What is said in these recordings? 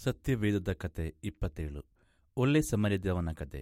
ಸತ್ಯವೇದದ ಕತೆ 27. ಒಳ್ಳೆ ಸಮರ್ಯದವನ ಕತೆ.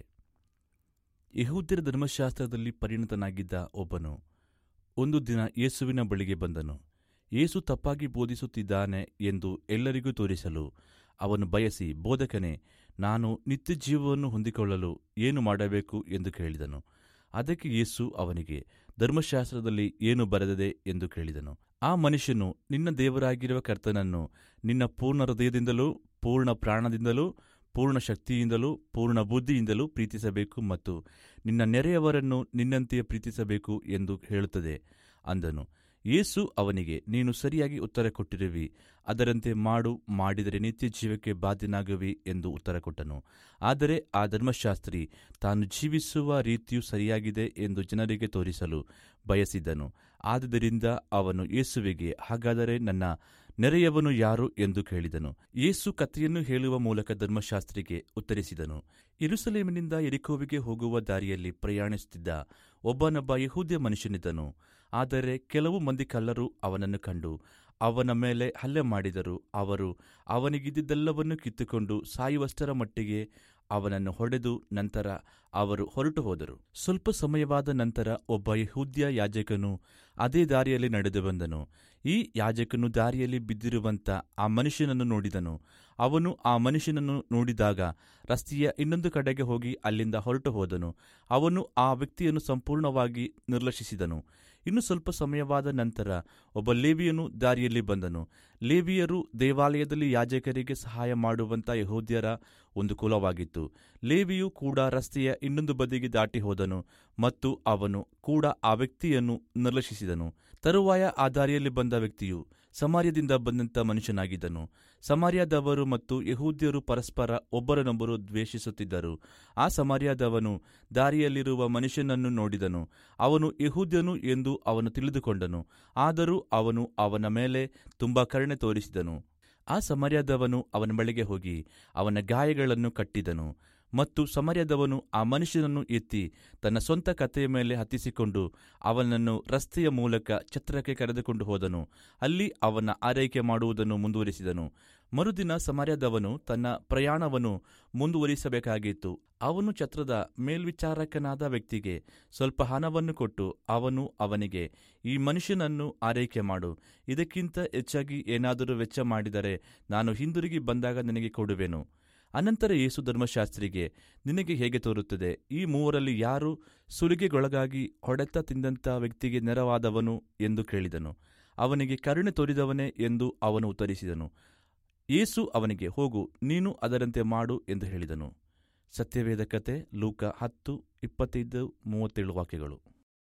ಯೆಹೂದ್ಯರ ಧರ್ಮಶಾಸ್ತ್ರದಲ್ಲಿ ಪರಿಣತನಾಗಿದ್ದ ಒಬ್ಬನು ಒಂದು ದಿನ ಯೇಸುವಿನ ಬಳಿಗೆ ಬಂದನು. ಯೇಸು ತಪ್ಪಾಗಿ ಬೋಧಿಸುತ್ತಿದ್ದಾನೆ ಎಂದು ಎಲ್ಲರಿಗೂ ತೋರಿಸಲು ಅವನು ಬಯಸಿ, ಬೋಧಕನೇ, ನಾನು ನಿತ್ಯಜೀವವನ್ನು ಹೊಂದಿಕೊಳ್ಳಲು ಏನು ಮಾಡಬೇಕು ಎಂದು ಕೇಳಿದನು. ಅದಕ್ಕೆ ಯೇಸು ಅವನಿಗೆ, ಧರ್ಮಶಾಸ್ತ್ರದಲ್ಲಿ ಏನು ಬರೆದಿದೆ ಎಂದು ಕೇಳಿದನು. ಆ ಮನುಷ್ಯನು, ನಿನ್ನ ದೇವರಾಗಿರುವ ಕರ್ತನನ್ನು ನಿನ್ನ ಪೂರ್ಣ ಹೃದಯದಿಂದಲೂ, ಪೂರ್ಣ ಪ್ರಾಣದಿಂದಲೂ, ಪೂರ್ಣ ಶಕ್ತಿಯಿಂದಲೂ, ಪೂರ್ಣ ಬುದ್ಧಿಯಿಂದಲೂ ಪ್ರೀತಿಸಬೇಕು ಮತ್ತು ನಿನ್ನ ನೆರೆಯವರನ್ನು ನಿನ್ನಂತೆಯೇ ಪ್ರೀತಿಸಬೇಕು ಎಂದು ಹೇಳುತ್ತದೆ ಅಂದನು. ಯೇಸು ಅವನಿಗೆ, ನೀನು ಸರಿಯಾಗಿ ಉತ್ತರ ಕೊಟ್ಟಿರುವಿ, ಅದರಂತೆ ಮಾಡು, ಮಾಡಿದರೆ ನಿತ್ಯ ಜೀವಕ್ಕೆ ಬಾಧ್ಯನಾಗುವಿ ಎಂದು ಉತ್ತರ ಕೊಟ್ಟನು. ಆದರೆ ಆ ಧರ್ಮಶಾಸ್ತ್ರಿ ತಾನು ಜೀವಿಸುವ ರೀತಿಯು ಸರಿಯಾಗಿದೆ ಎಂದು ಜನರಿಗೆ ತೋರಿಸಲು ಬಯಸಿದ್ದನು. ಆದುದರಿಂದ ಅವನು ಯೇಸುವಿಗೆ, ಹಾಗಾದರೆ ನನ್ನ ನೆರೆಯವನು ಯಾರು ಎಂದು ಕೇಳಿದನು. ಯೇಸು ಕಥೆಯನ್ನು ಹೇಳುವ ಮೂಲಕ ಧರ್ಮಶಾಸ್ತ್ರಿಗೆ ಉತ್ತರಿಸಿದನು. ಯೆರೂಸಲೇಮಿನಿಂದ ಯೆರಿಕೋವಿಗೆ ಹೋಗುವ ದಾರಿಯಲ್ಲಿ ಪ್ರಯಾಣಿಸುತ್ತಿದ್ದ ಒಬ್ಬನೊಬ್ಬ ಯೆಹೂದ್ಯ ಮನುಷ್ಯನಿದ್ದನು. ಆದರೆ ಕೆಲವು ಮಂದಿ ಕಳ್ಳರು ಅವನನ್ನು ಕಂಡು ಅವನ ಮೇಲೆ ಹಲ್ಲೆ ಮಾಡಿದರು. ಅವರು ಅವನಿಗಿದ್ದುದೆಲ್ಲವನ್ನೂ ಕಿತ್ತುಕೊಂಡು ಸಾಯುವಷ್ಟರ ಮಟ್ಟಿಗೆ ಅವನನ್ನು ಹೊಡೆದು ನಂತರ ಅವರು ಹೊರಟು ಹೋದರು. ಸ್ವಲ್ಪ ಸಮಯವಾದ ನಂತರ ಒಬ್ಬ ಯೆಹೂದ್ಯ ಯಾಜಕನು ಅದೇ ದಾರಿಯಲ್ಲಿ ನಡೆದು ಬಂದನು. ಈ ಯಾಜಕನು ದಾರಿಯಲ್ಲಿ ಬಿದ್ದಿರುವಂಥ ಆ ಮನುಷ್ಯನನ್ನು ನೋಡಿದನು. ಅವನು ಆ ಮನುಷ್ಯನನ್ನು ನೋಡಿದಾಗ ರಸ್ತೆಯ ಇನ್ನೊಂದು ಕಡೆಗೆ ಹೋಗಿ ಅಲ್ಲಿಂದ ಹೊರಟು ಹೋದನು. ಅವನು ಆ ವ್ಯಕ್ತಿಯನ್ನು ಸಂಪೂರ್ಣವಾಗಿ ನಿರ್ಲಕ್ಷಿಸಿದನು. ಇನ್ನು ಸ್ವಲ್ಪ ಸಮಯವಾದ ನಂತರ ಒಬ್ಬ ಲೇವಿಯನು ದಾರಿಯಲ್ಲಿ ಬಂದನು. ಲೇವಿಯರು ದೇವಾಲಯದಲ್ಲಿ ಯಾಜಕರಿಗೆ ಸಹಾಯ ಮಾಡುವಂಥ ಯೆಹೂದ್ಯರ ಒಂದು ಕುಲವಾಗಿತ್ತು. ಲೇವಿಯು ಕೂಡ ರಸ್ತೆಯ ಇನ್ನೊಂದು ಬದಿಗೆ ದಾಟಿ ಹೋದನು ಮತ್ತು ಅವನು ಕೂಡ ಆ ವ್ಯಕ್ತಿಯನ್ನು ನಿರ್ಲಕ್ಷಿಸಿದನು. ತರುವಾಯ ಆ ದಾರಿಯಲ್ಲಿ ಬಂದ ವ್ಯಕ್ತಿಯು ಸಮಾರ್ಯದಿಂದ ಬಂದಂಥ ಮನುಷ್ಯನಾಗಿದ್ದನು. ಸಮಾರ್ಯದವರು ಮತ್ತು ಯೆಹೂದ್ಯರು ಪರಸ್ಪರ ಒಬ್ಬರನ್ನೊಬ್ಬರು ದ್ವೇಷಿಸುತ್ತಿದ್ದರು. ಆ ಸಮಾರ್ಯದವನು ದಾರಿಯಲ್ಲಿರುವ ಮನುಷ್ಯನನ್ನು ನೋಡಿದನು. ಅವನು ಯೆಹೂದ್ಯನು ಎಂದು ಅವನು ತಿಳಿದುಕೊಂಡನು. ಆದರೂ ಅವನು ಅವನ ಮೇಲೆ ತುಂಬಾ ಕರುಣೆ ತೋರಿಸಿದನು. ಆ ಸಮಾರ್ಯದವನು ಅವನ ಬಳಿಗೆ ಹೋಗಿ ಅವನ ಗಾಯಗಳನ್ನು ಕಟ್ಟಿದನು. ಮತ್ತು ಸಮಾರ್ಯದವನು ಆ ಮನುಷ್ಯನನ್ನು ಎತ್ತಿ ತನ್ನ ಸ್ವಂತ ಕತ್ತೆಯ ಮೇಲೆ ಹತ್ತಿಸಿಕೊಂಡು ಅವನನ್ನು ರಸ್ತೆಯ ಮೂಲಕ ಛತ್ರಕ್ಕೆ ಕರೆದುಕೊಂಡು ಹೋದನು. ಅಲ್ಲಿ ಅವನ ಆರೈಕೆ ಮಾಡುವುದನ್ನು ಮುಂದುವರಿಸಿದನು. ಮರುದಿನ ಸಮಾರ್ಯದವನು ತನ್ನ ಪ್ರಯಾಣವನ್ನು ಮುಂದುವರಿಸಬೇಕಾಗಿತ್ತು. ಅವನು ಛತ್ರದ ಮೇಲ್ವಿಚಾರಕನಾದ ವ್ಯಕ್ತಿಗೆ ಸ್ವಲ್ಪ ಹಣವನ್ನು ಕೊಟ್ಟು ಅವನು ಅವನಿಗೆ, ಈ ಮನುಷ್ಯನನ್ನು ಆರೈಕೆ ಮಾಡು, ಇದಕ್ಕಿಂತ ಹೆಚ್ಚಾಗಿ ಏನಾದರೂ ವೆಚ್ಚ ಮಾಡಿದರೆ ನಾನು ಹಿಂದಿರುಗಿ ಬಂದಾಗ ನಿನಗೆ ಕೊಡುವೆನು. ಅನಂತರ ಯೇಸು ಧರ್ಮಶಾಸ್ತ್ರಿಗೆ, ನಿನಗೆ ಹೇಗೆ ತೋರುತ್ತದೆ, ಈ ಮೂವರಲ್ಲಿ ಯಾರು ಸುಲಿಗೆಗೊಳಗಾಗಿ ಹೊಡೆತ ತಿಂದಂಥ ವ್ಯಕ್ತಿಗೆ ನೆರವಾದವನು ಎಂದು ಕೇಳಿದನು. ಅವನಿಗೆ, ಕರುಣೆ ತೋರಿದವನೇ ಎಂದು ಅವನು ಉತ್ತರಿಸಿದನು. ಯೇಸು ಅವನಿಗೆ, ಹೋಗು, ನೀನು ಅದರಂತೆ ಮಾಡು ಎಂದು ಹೇಳಿದನು. ಸತ್ಯವೇದ ಕತೆ ಲೂಕ 10:25-37 ವಾಕ್ಯಗಳು.